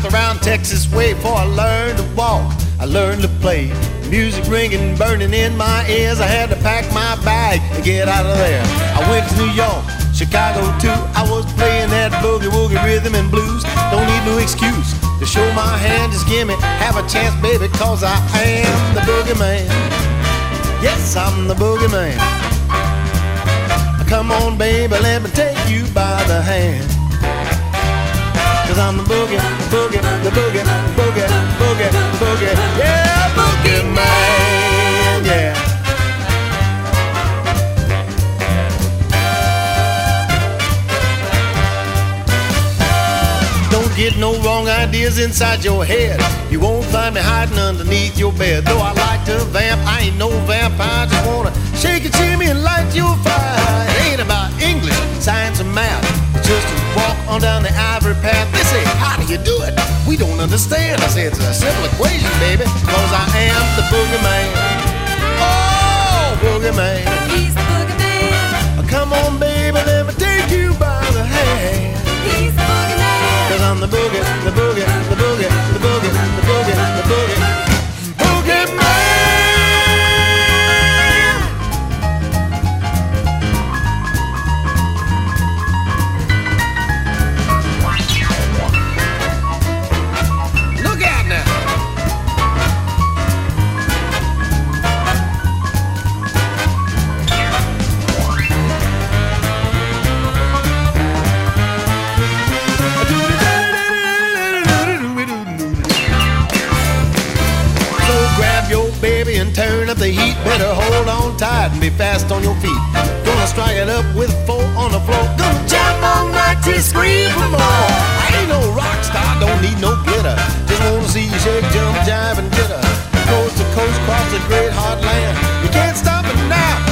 around Texas way before I learned to walk. I learned to play. Music ringing, burning in my ears. I had to pack my bag and get out of there. I went to New York, Chicago too. I was playing that boogie-woogie rhythm and blues. Don't need no excuse to show my hand. Just give me half a chance, baby, cause I am the boogeyman. Yes, I'm the boogeyman. Come on, baby, let me take you by the hand. Cause I'm the boogie, boogie, the boogie, boogie, boogie, boogie. Yeah, boogie man, yeah. Don't get no wrong ideas inside your head. You won't find me hiding underneath your bed. Though I like to vamp, I ain't no vampire. Just wanna shake and shimmy and light your fire. It ain't about English, science, and math. It's just to walk on down the ivory path. They say, how do you do it? We don't understand. I say, it's a simple equation, baby, cause I am the boogeyman. Oh, boogeyman. He's the boogeyman. Come on, baby, let me take you by the hand. He's the boogeyman. Cause I'm the boogie, the boogie, the boogie, the boogie, the boogie, the boogie, boogie man. Look out now. Baby, and turn up the heat. Better hold on tight and be fast on your feet. Gonna strike it up with 4 on the floor. Gonna jump all night till you scream for more. I ain't no rock star, don't need no glitter. Just wanna see you shake, jump, jive, and glitter. Coast to coast, cross the great hard land. You can't stop it now.